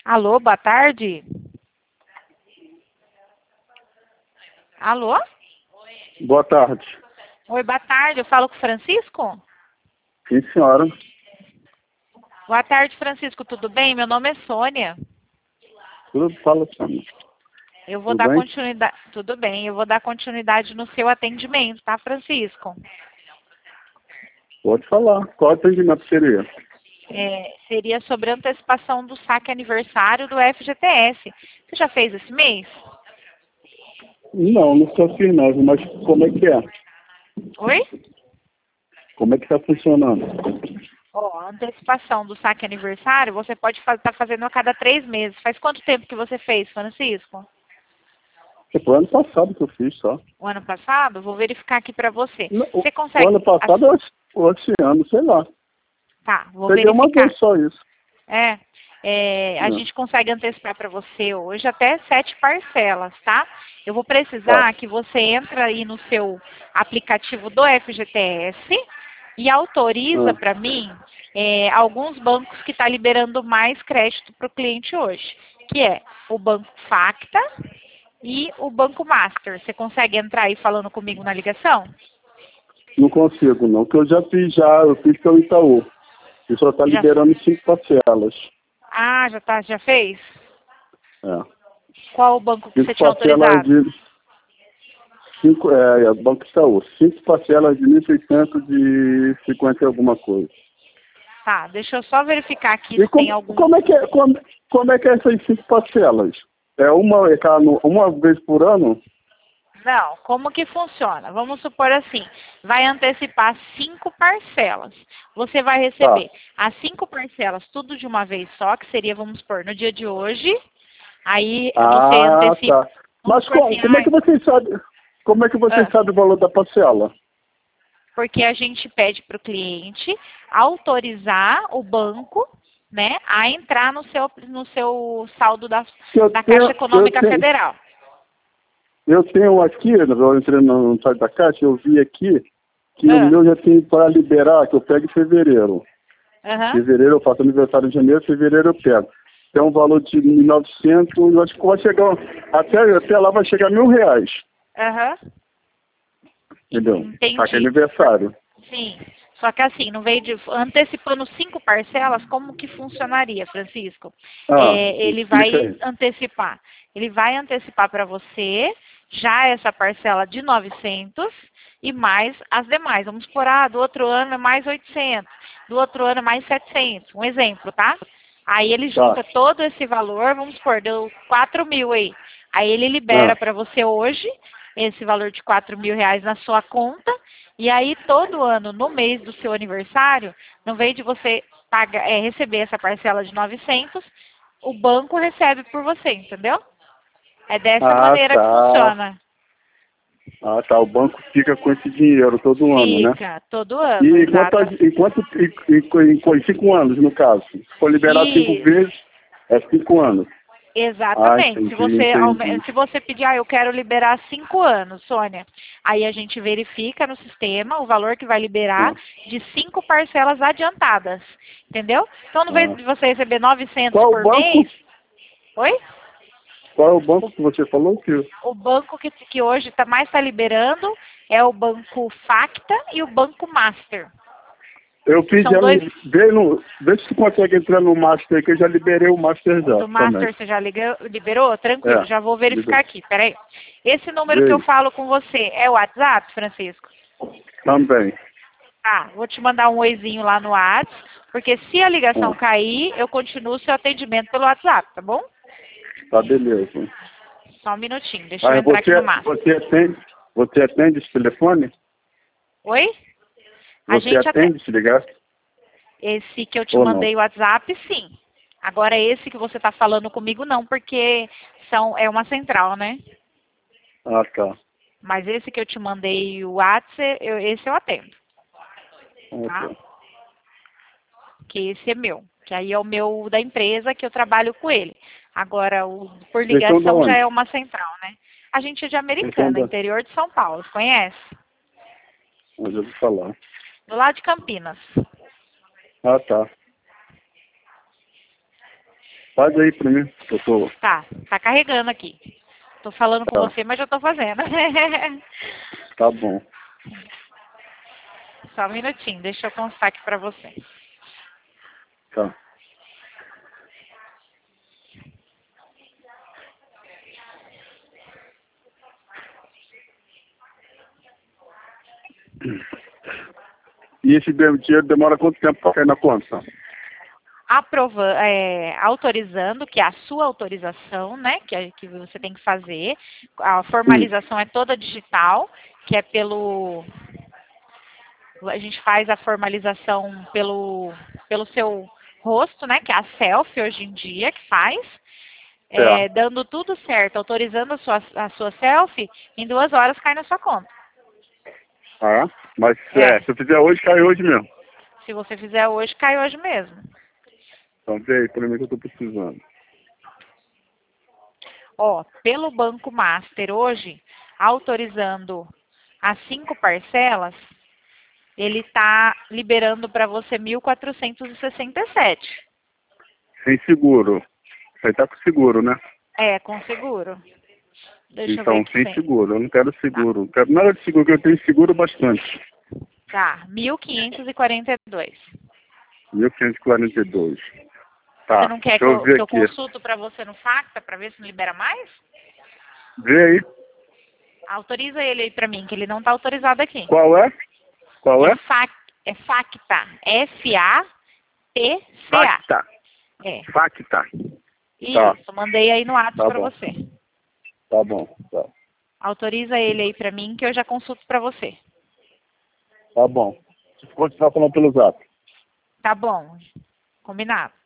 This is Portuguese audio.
Alô, boa tarde. Alô? Boa tarde. Oi, boa tarde. Eu falo com o Francisco? Sim, senhora. Boa tarde, Francisco. Tudo bem? Meu nome é Sônia. Tudo fala, senhora. Eu vou Tudo dar bem? continuidade. Tudo bem, eu vou dar continuidade no seu atendimento, tá, Francisco? Pode falar. Qual atendimento seria? Seria sobre a antecipação do saque aniversário do FGTS. Você já fez esse mês? Não, nunca fiz não, mas como é que é? Oi? Como é que está funcionando? Ó, a antecipação do saque aniversário, você pode estar fazendo a cada 3 meses. Faz quanto tempo que você fez, Francisco? Foi ano passado que eu fiz só. O ano passado? Vou verificar aqui para você. Não, Você o consegue... ano passado ou esse ano, sei lá. Tá, vou Peguei uma verificar. vez só isso. A Não. gente consegue antecipar para você hoje até 7 parcelas, tá? Eu vou Tá. precisar que você entre aí no seu aplicativo do FGTS e autoriza Ah. para mim alguns bancos que estão liberando mais crédito para o cliente hoje, que é o Banco Facta e o Banco Master. Você consegue entrar aí falando comigo na ligação? Não consigo não, que eu já fiz eu fiz pelo Itaú. E só está Já, liberando 5 parcelas. já fez? É. Qual o banco que 5 você tinha parcelas autorizado? de Banco Itaú. 5 parcelas de 1.650 e alguma coisa. Tá, deixa eu só verificar aqui E se tem algum. como é que é essas 5 parcelas? É uma vez por ano? Não, como que funciona? Vamos supor assim, vai antecipar 5 parcelas. Você vai Tá. receber as 5 parcelas tudo de uma vez só, que seria, vamos supor, no dia de hoje. Aí você Ah, antecipa, tá. vamos Mas supor assim, como é que vocês sabem? Como é que vocês sabem o valor da parcela? porque a gente pede para o cliente autorizar o banco, né, a entrar no seu saldo da Que Caixa Econômica Federal. eu tenho aqui, eu entrei no site da Caixa, eu vi aqui que o Ah, meu já tem para liberar, que eu pego em fevereiro. aham. Fevereiro eu faço aniversário em janeiro, fevereiro eu pego. Tem um valor de 1.900, eu acho que vai chegar, até lá vai chegar R$ 1.000, Aham. entendeu? Tá que é Entendi. aniversário. Sim. Só que assim, no meio de antecipando 5 parcelas, como que funcionaria, Francisco? Ah, Ele explica vai aí. antecipar. Ele vai antecipar para você já essa parcela de 900 e mais as demais. Vamos supor, do outro ano é mais 800, do outro ano é mais 700. Um exemplo, tá? Aí ele Tá. junta todo esse valor, vamos supor, deu 4.000 aí. Aí ele libera Ah, para você hoje esse valor de 4.000 reais na sua conta. E aí, todo ano, no mês do seu aniversário, no vez de você receber essa parcela de 900, o banco recebe por você, entendeu? É dessa maneira que tá. funciona. Ah, tá. O banco fica com esse dinheiro todo ano, né? Fica todo ano, E exato. em 5 anos, no caso. Se for liberar 5 E vezes, é 5 anos. Ah, exatamente. Se entendi, você, entendi. se você pedir, eu quero liberar 5 anos, Sônia, aí a gente verifica no sistema o valor que vai liberar Ah, de 5 parcelas adiantadas, entendeu? Então, no vez ah. de você receber 900 Qual o por banco? mês, oi? Qual é o banco O, que você falou que o banco que hoje mais está liberando é o Banco Facta e o Banco Master, eu que fiz são ela, dois. vê se tu consegue entrar no Master, que eu já liberei o Master O já do também. Master você já liberou? Tranquilo, É, já vou verificar liberei. aqui, peraí. Esse número que Vê eu aí. falo com você é o WhatsApp, Francisco? Também. Tá, vou te mandar um oizinho lá no WhatsApp, porque se a ligação Ah, cair, eu continuo o seu atendimento pelo WhatsApp, tá bom? tá, beleza. Só um minutinho, deixa eu Aí entrar aqui no você atende esse telefone? Oi? A Você gente até. atende se ligar? Esse que eu te Ou não? mandei o WhatsApp, sim. Agora esse que você está falando comigo, não, porque é uma central, né? Ah, tá. Mas esse que eu te mandei o WhatsApp, esse eu atendo, Ah, tá? tá. Que esse é meu. Que aí é o meu da empresa que eu trabalho com ele. Agora, o por Vocês são de ligação já é onde? uma central, né? A gente é de Vocês são Americana, da... interior de São Paulo, conhece? Onde eu vou falar. Do lado de Campinas. Ah, tá. Faz aí pra mim, que eu tô... Tá carregando aqui. Tô falando com Tá, você, mas já tô fazendo. tá bom. Só um minutinho, deixa eu constar aqui pra você. Tá. E esse dinheiro demora quanto tempo pra cair na conta? Autorizando, que é a sua autorização, né, que você tem que fazer. A Sim. formalização é toda digital, que é a gente faz a formalização pelo seu rosto, né, que é a selfie hoje em dia que faz. É. Dando tudo certo, autorizando a sua selfie, em 2 horas cai na sua conta. Ah, mas É, se eu fizer hoje, cai hoje mesmo. se você fizer hoje, cai hoje mesmo. Então vê aí pra mim que eu tô precisando. Ó, pelo Banco Master hoje, autorizando as 5 parcelas, ele está liberando para você 1.467. Sem seguro. Isso aí tá com seguro, né? Com seguro. Deixa eu ver Então, aqui sem sem. seguro. Eu não quero Tá, seguro. Não quero nada de seguro, porque eu tenho seguro bastante. tá. 1.542. 1542. Você Tá, não quer deixa eu ver que eu aqui. consulto para você no Facta para ver se não libera mais? Vê aí. Autoriza ele aí para mim, que ele não está autorizado aqui. Qual é? Qual é? É Facta. F-A-T-C-A. Facta. É. Facta. Tá, Isso, mandei aí no WhatsApp tá para bom. você. Tá bom. Tá, Autoriza ele aí para mim que eu já consulto para você. tá bom. Deixa eu continuar falando pelo zap. Tá bom. Combinado.